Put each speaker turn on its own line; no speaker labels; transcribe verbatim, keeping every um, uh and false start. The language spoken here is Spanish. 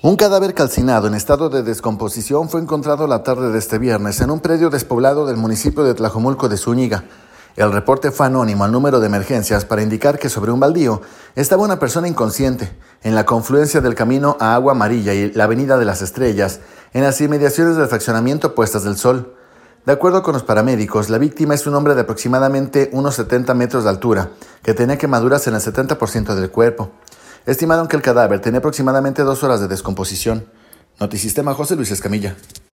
Un cadáver calcinado en estado de descomposición fue encontrado la tarde de este viernes en un predio despoblado del municipio de Tlajomulco de Zúñiga. El reporte fue anónimo al número de emergencias para indicar que sobre un baldío estaba una persona inconsciente en la confluencia del camino a Agua Amarilla y la Avenida de las Estrellas, en las inmediaciones del fraccionamiento Puestas del Sol. De acuerdo con los paramédicos, la víctima es un hombre de aproximadamente unos setenta metros de altura, que tenía quemaduras en el setenta por ciento del cuerpo. Estimaron que el cadáver tenía aproximadamente dos horas de descomposición. Notisistema, José Luis Escamilla.